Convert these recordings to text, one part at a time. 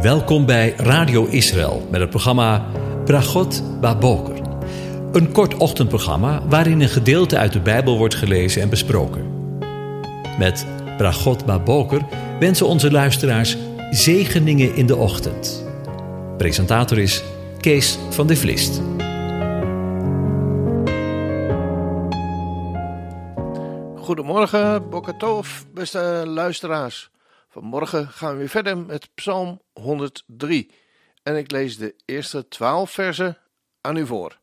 Welkom bij Radio Israël met het programma Bragot Baboker. Een kort ochtendprogramma waarin een gedeelte uit de Bijbel wordt gelezen en besproken. Met Bragot Baboker wensen onze luisteraars zegeningen in de ochtend. Presentator is Kees van de Vlist. Goedemorgen, Boker Tov, beste luisteraars. Vanmorgen gaan we weer verder met Psalm 103 en ik lees de eerste 12 versen aan u voor.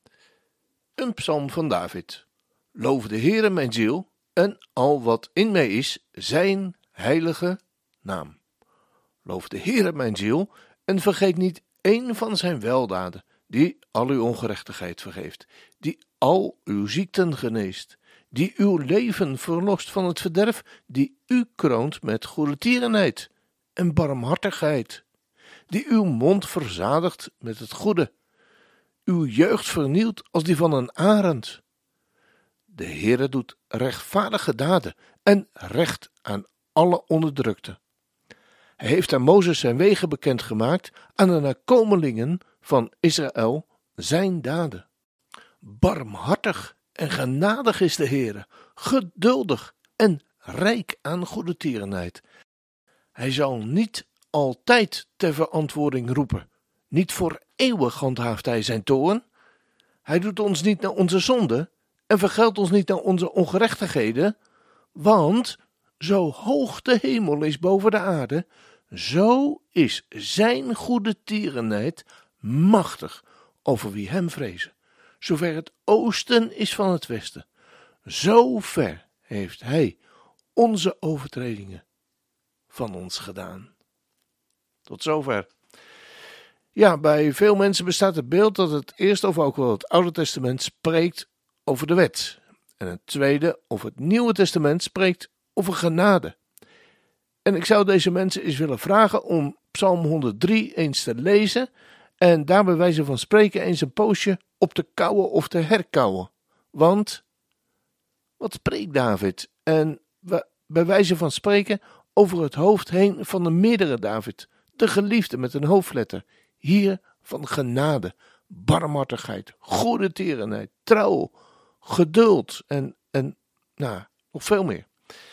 Een psalm van David. Loof de Heere mijn ziel en al wat in mij is, zijn heilige naam. Loof de Heere mijn ziel en vergeet niet één van zijn weldaden, die al uw ongerechtigheid vergeeft, die al uw ziekten geneest, die uw leven verlost van het verderf, die u kroont met goedertierenheid en barmhartigheid, die uw mond verzadigt met het goede, uw jeugd vernieuwt als die van een arend. De Heere doet rechtvaardige daden en recht aan alle onderdrukten. Hij heeft aan Mozes zijn wegen bekendgemaakt, aan de nakomelingen van Israël zijn daden. Barmhartig en genadig is de Heere, geduldig en rijk aan goedertierenheid. Hij zal niet altijd ter verantwoording roepen, niet voor eeuwig handhaaft hij zijn toorn. Hij doet ons niet naar onze zonde en vergeldt ons niet naar onze ongerechtigheden, want zo hoog de hemel is boven de aarde, zo is zijn goedertierenheid machtig over wie hem vrezen. Zover het oosten is van het westen, zo ver heeft hij onze overtredingen van ons gedaan. Tot zover. Ja, bij veel mensen bestaat het beeld dat het eerste of ook wel het Oude Testament spreekt over de wet. En het tweede of het Nieuwe Testament spreekt over genade. En ik zou deze mensen eens willen vragen om Psalm 103 eens te lezen en daar bij wijze van spreken eens een poosje op te kauwen of te herkauwen. Want, wat spreekt David? En bij wijze van spreken over het hoofd heen van de meerdere David, de geliefde met een hoofdletter, hier van genade, barmhartigheid, goedertierenheid, trouw, geduld en nog veel meer.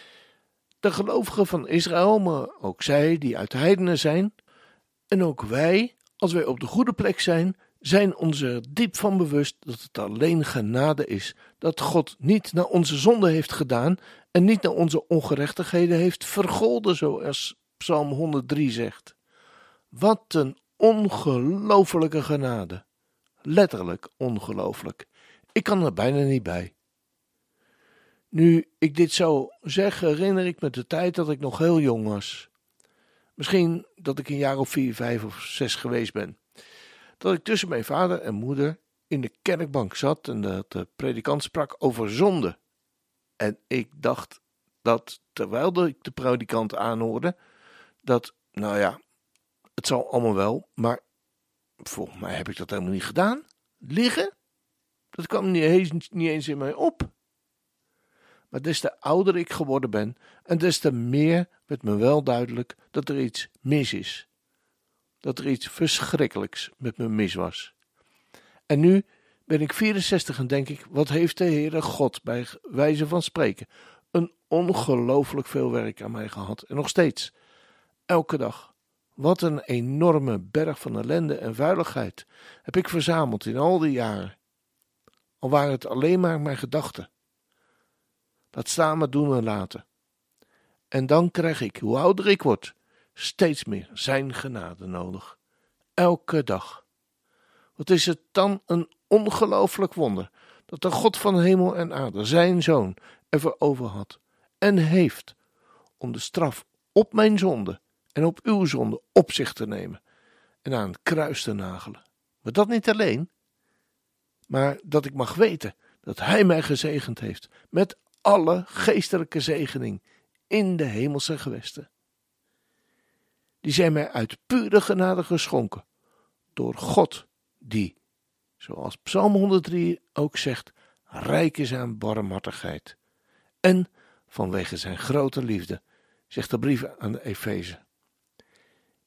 De gelovigen van Israël, maar ook zij die uit de heidenen zijn, en ook wij, als wij op de goede plek zijn ons er diep van bewust dat het alleen genade is, dat God niet naar onze zonde heeft gedaan en niet naar onze ongerechtigheden heeft vergolden, zoals Psalm 103 zegt. Wat een ongelofelijke genade. Letterlijk ongelooflijk. Ik kan er bijna niet bij. Nu ik dit zo zeg, herinner ik me de tijd dat ik nog heel jong was. Misschien dat ik een jaar of 4, 5 of 6 geweest ben. Dat ik tussen mijn vader en moeder in de kerkbank zat en dat de predikant sprak over zonde. En ik dacht dat, terwijl ik de predikant aanhoorde, dat, het zal allemaal wel, maar volgens mij heb ik dat helemaal niet gedaan. Liggen? Dat kwam niet eens in mij op. Maar des te ouder ik geworden ben en des te meer werd me wel duidelijk dat er iets mis is. Dat er iets verschrikkelijks met me mis was. En nu ben ik 64 en denk ik, wat heeft de Heere God bij wijze van spreken een ongelooflijk veel werk aan mij gehad. En nog steeds, elke dag. Wat een enorme berg van ellende en vuiligheid heb ik verzameld in al die jaren. Al waren het alleen maar mijn gedachten. Dat staan maar doen en laten. En dan krijg ik, hoe ouder ik word, steeds meer zijn genade nodig. Elke dag. Wat is het dan een ongelooflijk wonder dat de God van hemel en aarde zijn zoon ervoor over had en heeft om de straf op mijn zonde en op uw zonde op zich te nemen en aan het kruis te nagelen. Maar dat niet alleen, maar dat ik mag weten dat hij mij gezegend heeft met alle geestelijke zegening in de hemelse gewesten. Die zijn mij uit pure genade geschonken door God die, zoals Psalm 103 ook zegt, rijk is aan barmhartigheid. En vanwege zijn grote liefde, zegt de brief aan de Efeze.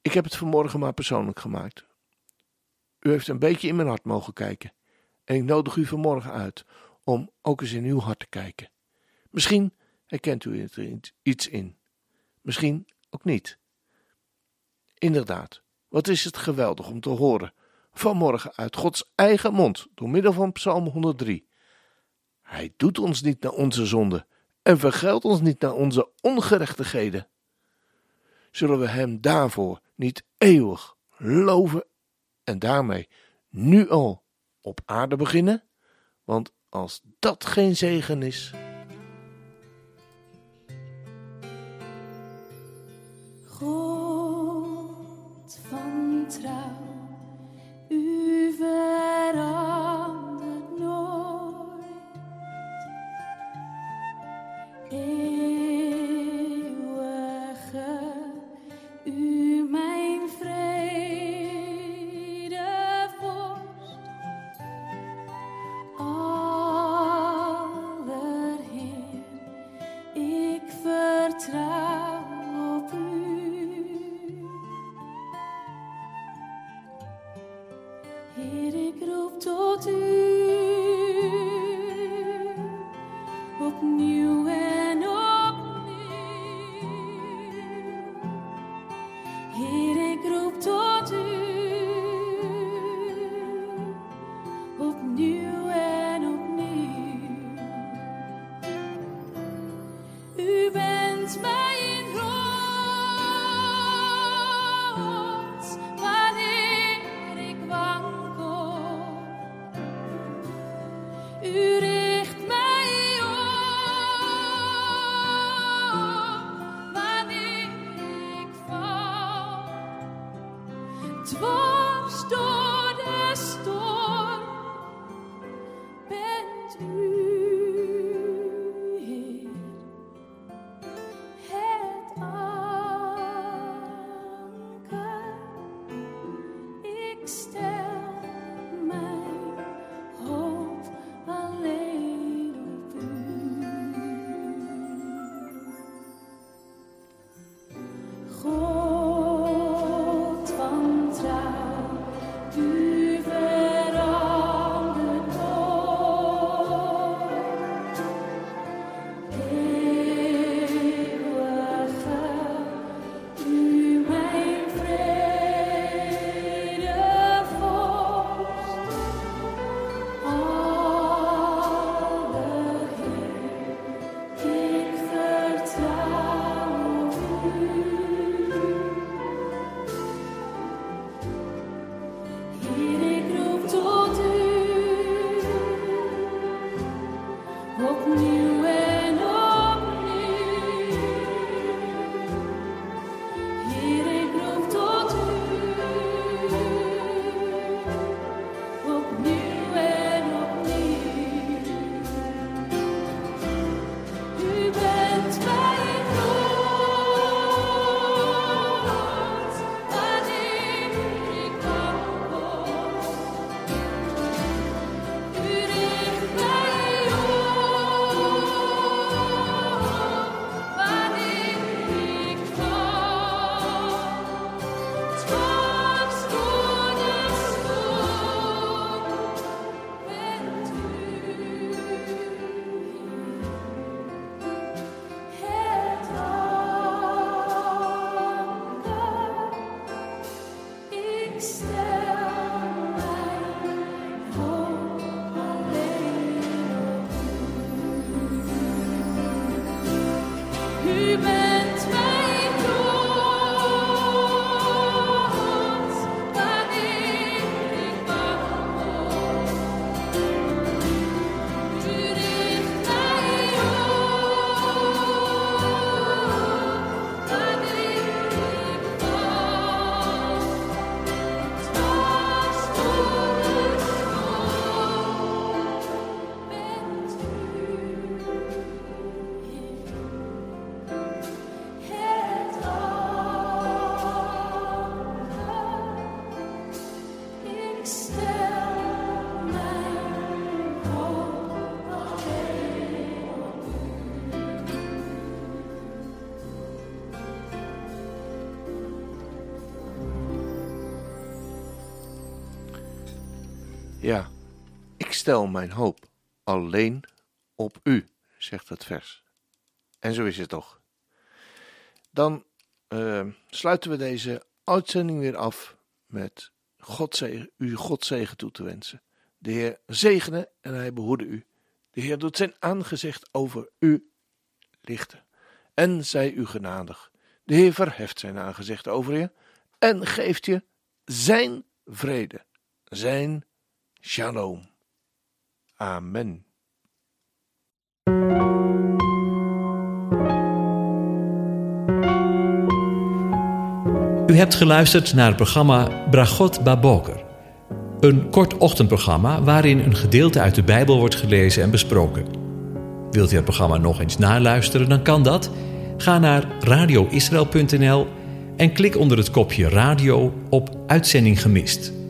Ik heb het vanmorgen maar persoonlijk gemaakt. U heeft een beetje in mijn hart mogen kijken. En ik nodig u vanmorgen uit om ook eens in uw hart te kijken. Misschien herkent u er iets in. Misschien ook niet. Inderdaad, wat is het geweldig om te horen vanmorgen uit Gods eigen mond door middel van Psalm 103. Hij doet ons niet naar onze zonde en vergeldt ons niet naar onze ongerechtigheden. Zullen we hem daarvoor niet eeuwig loven en daarmee nu al op aarde beginnen? Want als dat geen zegen is... God van trouw, u verandert nooit. Eeuwige, u mijn vredevorst. Allerheer, ik vertrouw op u. Heer, ik roep tot u, opnieuw en opnieuw. Heer, ik roep tot u, opnieuw en opnieuw. U bent mij in rots, wanneer ik wankel. U richt mij op, wanneer ik val. Dwars door de storm bent u, Heer, het anker. Ik stel mijn hoop alleen op u. God van trouw, u verandert nooit. stel mijn hoop alleen op u, zegt het vers. En zo is het toch. Dan sluiten we deze uitzending weer af met u Gods zegen toe te wensen. De Heer zegene en hij behoede u. De Heer doet zijn aangezicht over u lichten en zij u genadig. De Heer verheft zijn aangezicht over je en geeft je zijn vrede, zijn shalom. Amen. U hebt geluisterd naar het programma Bragot Baboker. Een kort ochtendprogramma waarin een gedeelte uit de Bijbel wordt gelezen en besproken. Wilt u het programma nog eens naluisteren, dan kan dat. Ga naar radioisrael.nl en klik onder het kopje radio op Uitzending gemist.